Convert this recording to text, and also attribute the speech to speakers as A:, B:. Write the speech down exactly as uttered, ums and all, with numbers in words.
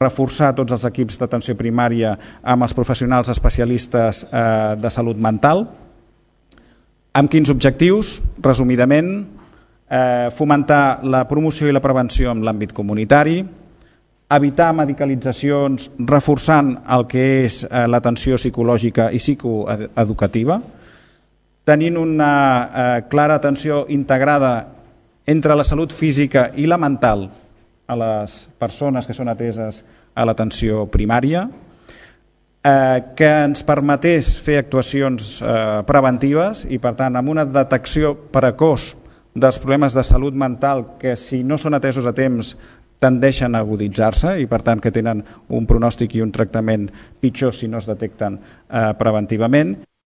A: reforçar tots els equips d'atenció primària amb els professionals especialistes eh, de salut mental. Amb quins objectius? Resumidament, eh, fomentar la promoció i la prevenció en l'àmbit comunitari, evitar medicalitzacions reforçant el que és eh, l'atenció psicològica i psicoeducativa, tenint una eh, clara atenció integrada entre la salut física i la mental a les persones que són ateses a l'atenció primària, eh, que ens permetés fer actuacions eh, preventives i, per tant, amb una detecció precoç dels problemes de salut mental que, si no són atesos a temps, tendeixen a aguditzar-se i, per tant, que tenen un pronòstic i un tractament pitjor si no es detecten eh, preventivament.